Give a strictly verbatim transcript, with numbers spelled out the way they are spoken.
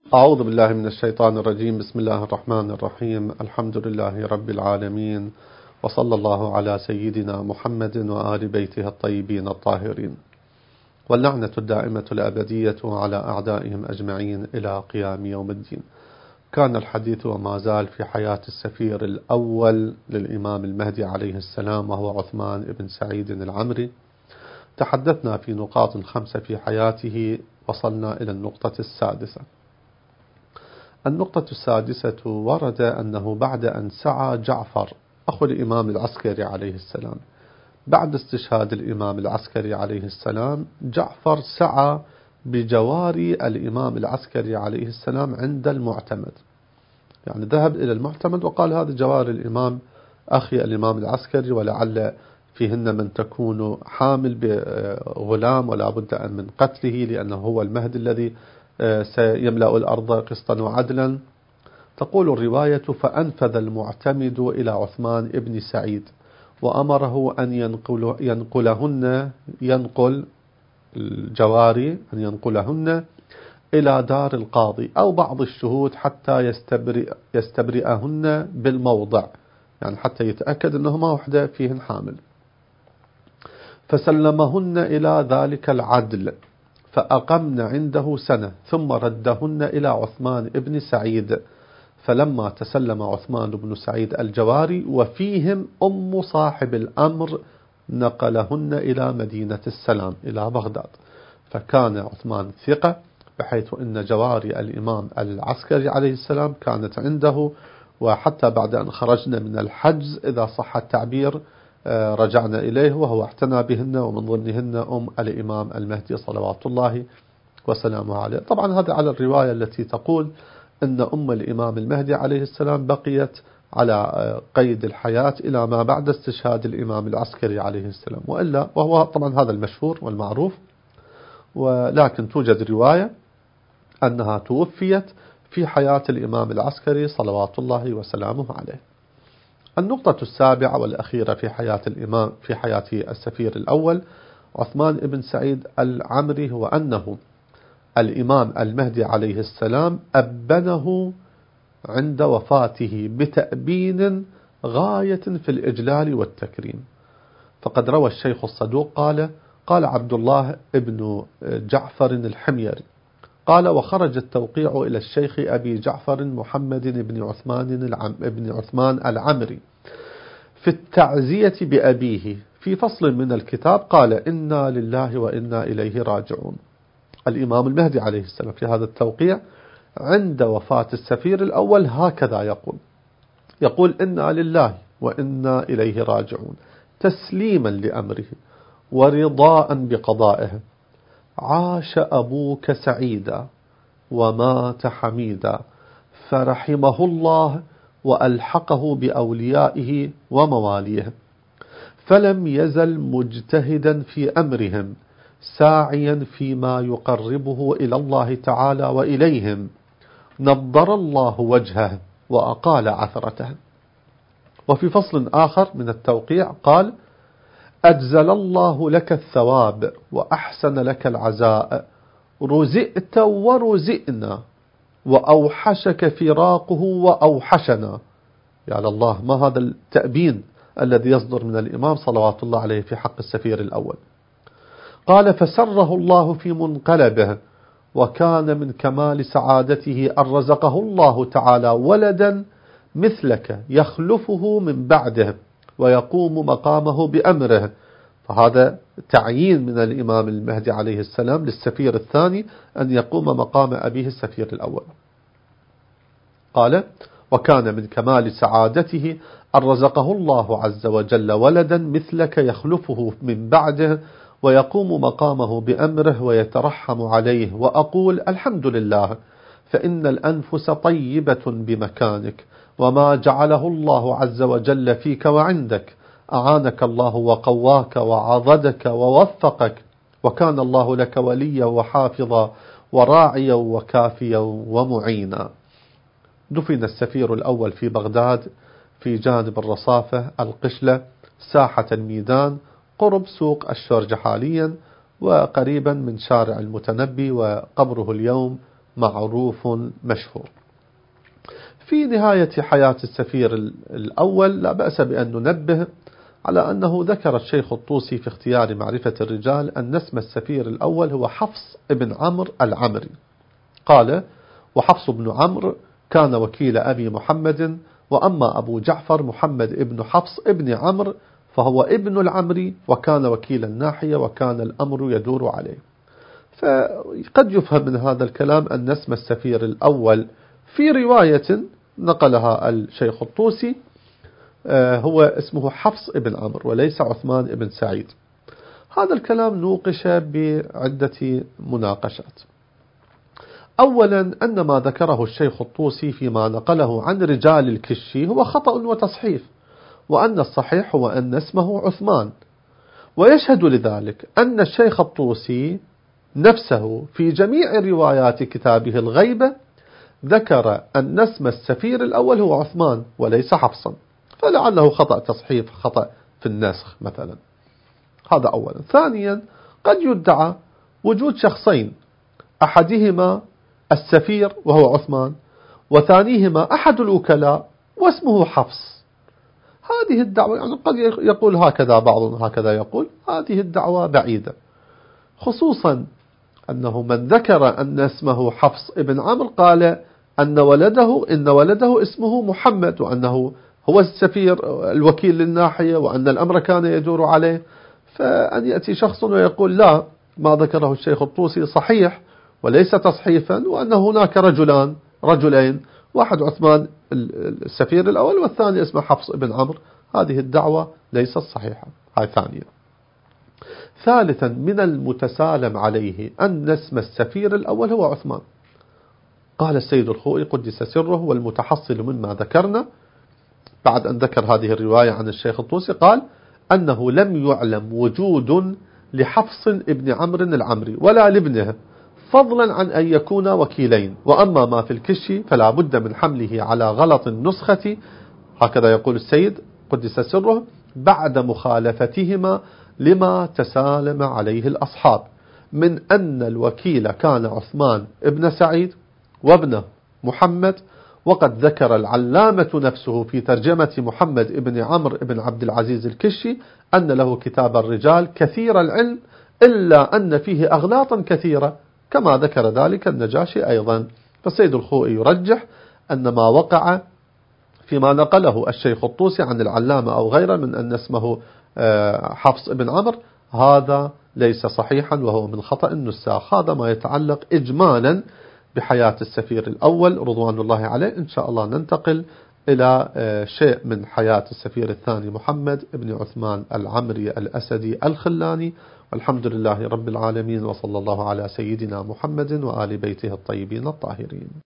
أعوذ بالله من الشيطان الرجيم. بسم الله الرحمن الرحيم. الحمد لله رب العالمين، وصلى الله على سيدنا محمد وآل بيته الطيبين الطاهرين، واللعنة الدائمة الأبدية على أعدائهم أجمعين إلى قيام يوم الدين. كان الحديث وما زال في حياة السفير الأول للإمام المهدي عليه السلام، وهو عثمان بن سعيد العمري. تحدثنا في نقاط خمسة في حياته، وصلنا إلى النقطة السادسة. النقطة السادسة ورد أنه بعد أن سعى جعفر أخو الإمام العسكري عليه السلام، بعد استشهاد الإمام العسكري عليه السلام، جعفر سعى بجواري الإمام العسكري عليه السلام عند المعتمد، يعني ذهب إلى المعتمد وقال هذا جوار الإمام أخي الإمام العسكري، ولعل فيهن من تكون حامل بغلام ولا بد أن من قتله، لأنه هو المهدي الذي سيملأ الأرض قسطا وعدلا. تقول الرواية: فأنفذ المعتمد إلى عثمان بن سعيد وأمره أن ينقل ينقلهن ينقل الجواري أن ينقلهن إلى دار القاضي أو بعض الشهود حتى يستبرئ يستبرئهن بالموضع، يعني حتى يتأكد أنهما وحدة فيهن حامل. فسلمهن إلى ذلك العدل فأقمن عنده سنة، ثم ردهن إلى عثمان بن سعيد. فلما تسلم عثمان بن سعيد الجواري وفيهم أم صاحب الأمر، نقلهن إلى مدينة السلام إلى بغداد. فكان عثمان ثقة، بحيث أن جواري الإمام العسكري عليه السلام كانت عنده، وحتى بعد أن خرجنا من الحجز إذا صح التعبير رجعنا إليه، وهو اعتنى بهن، ومن ضمنهن أم الإمام المهدي صلوات الله وسلامه عليه. طبعا هذا على الرواية التي تقول أن أم الإمام المهدي عليه السلام بقيت على قيد الحياة إلى ما بعد استشهاد الإمام العسكري عليه السلام، وإلا وهو طبعا هذا المشهور والمعروف، ولكن توجد رواية أنها توفيت في حياة الإمام العسكري صلوات الله وسلامه عليه. النقطة السابعة والأخيرة في حياة الإمام في حياة السفير الأول عثمان بن سعيد العمري هو أنه الإمام المهدي عليه السلام أبنه عند وفاته بتأبين غاية في الإجلال والتكريم. فقد روى الشيخ الصدوق قال قال عبد الله بن جعفر الحميري قال: وخرج التوقيع إلى الشيخ أبي جعفر محمد بن عثمان العم بن عثمان العمري في التعزية بأبيه. في فصل من الكتاب قال: إنا لله وإنا إليه راجعون. الإمام المهدي عليه السلام في هذا التوقيع عند وفاة السفير الأول هكذا يقول يقول إنا لله وإنا إليه راجعون، تسليما لأمره ورضاء بقضائه. عاش أبوك سعيدا ومات حميدا، فرحمه الله وألحقه بأوليائه ومواليه، فلم يزل مجتهدا في أمرهم، ساعيا فيما يقربه إلى الله تعالى وإليهم، نضر الله وجهه وأقال عثرته. وفي فصل آخر من التوقيع قال: أجزل الله لك الثواب وأحسن لك العزاء، رزئت ورزئنا، وأوحشك فراقه وأوحشنا. يا الله، ما هذا التأبين الذي يصدر من الإمام صلوات الله عليه في حق السفير الأول. قال: فسره الله في منقلبه، وكان من كمال سعادته أن رزقه الله تعالى ولدا مثلك يخلفه من بعده ويقوم مقامه بأمره. فهذا تعيين من الإمام المهدي عليه السلام للسفير الثاني أن يقوم مقام أبيه السفير الأول. قال: وكان من كمال سعادته أن رزقه الله عز وجل ولدا مثلك يخلفه من بعده ويقوم مقامه بأمره ويترحم عليه. وأقول: الحمد لله، فإن الأنفس طيبة بمكانك، وما جعله الله عز وجل فيك وعندك. أعانك الله وقواك وعضدك ووفقك، وكان الله لك وليا وحافظا وراعيا وكافيا ومعينا. دفن السفير الأول في بغداد في جانب الرصافة القشلة ساحة الميدان قرب سوق الشرج حاليا، وقريبا من شارع المتنبي، وقبره اليوم معروف مشهور. في نهاية حياة السفير الأول لا بأس بأن ننبه على أنه ذكر الشيخ الطوسي في اختيار معرفة الرجال أن اسم السفير الأول هو حفص بن عمرو العمري. قال: وحفص بن عمرو كان وكيل أبي محمد، وأما أبو جعفر محمد ابن حفص ابن عمرو فهو ابن العمري، وكان وكيل الناحية، وكان الأمر يدور عليه. فقد يفهم من هذا الكلام أن اسم السفير الأول في رواية نقلها الشيخ الطوسي هو اسمه حفص ابن عمرو وليس عثمان ابن سعيد. هذا الكلام نوقش بعدة مناقشات. أولا أن ما ذكره الشيخ الطوسي فيما نقله عن رجال الكشي هو خطأ وتصحيف، وأن الصحيح هو أن اسمه عثمان. ويشهد لذلك أن الشيخ الطوسي نفسه في جميع روايات كتابه الغيبة ذكر أن اسم السفير الأول هو عثمان وليس حفصا، فلعله خطأ تصحيف، خطأ في النسخ مثلا. هذا أولا. ثانيا قد يدعى وجود شخصين، أحدهما السفير وهو عثمان، وثانيهما أحد الوكلاء واسمه حفص. هذه الدعوة يعني قد يقول هكذا بعض، هكذا يقول، هذه الدعوة بعيدة، خصوصا أنه من ذكر أن اسمه حفص ابن عمرو قال أن ولده إن ولده اسمه محمد، وأنه هو السفير الوكيل للناحية، وأن الأمر كان يدور عليه. فأن يأتي شخص ويقول لا، ما ذكره الشيخ الطوسي صحيح وليس تصحيفا، وأن هناك رجلان رجلين، واحد عثمان السفير الأول والثاني اسمه حفص ابن عمرو، هذه الدعوة ليست صحيحة. هاي ثانيا. ثالثا من المتسالم عليه أن اسم السفير الأول هو عثمان. قال السيد الخوئي قدس سره: والمتحصل مما ذكرنا، بعد أن ذكر هذه الرواية عن الشيخ الطوسي، قال أنه لم يعلم وجود لحفص ابن عمرو العمري ولا لابنه، فضلا عن أن يكون وكيلين. وأما ما في الكشي فلا بد من حمله على غلط النسخة، هكذا يقول السيد قدس سره، بعد مخالفتهما لما تسالم عليه الأصحاب من أن الوكيل كان عثمان ابن سعيد وابنه محمد. وقد ذكر العلامة نفسه في ترجمة محمد ابن عمرو ابن عبد العزيز الكشي أن له كتاب الرجال كثير العلم، إلا أن فيه أغلاطا كثيرة، كما ذكر ذلك النجاشي أيضا. فالسيد الخوئي يرجح أن ما وقع فيما نقله الشيخ الطوسي عن العلامة أو غيره من أن اسمه حفص ابن عمرو هذا ليس صحيحا، وهو من خطأ النساخ. هذا ما يتعلق إجمالا بحياة السفير الأول رضوان الله عليه. إن شاء الله ننتقل إلى شيء من حياة السفير الثاني محمد ابن عثمان العمري الأسدي الخلاني. والحمد لله رب العالمين، وصلى الله على سيدنا محمد وآل بيته الطيبين الطاهرين.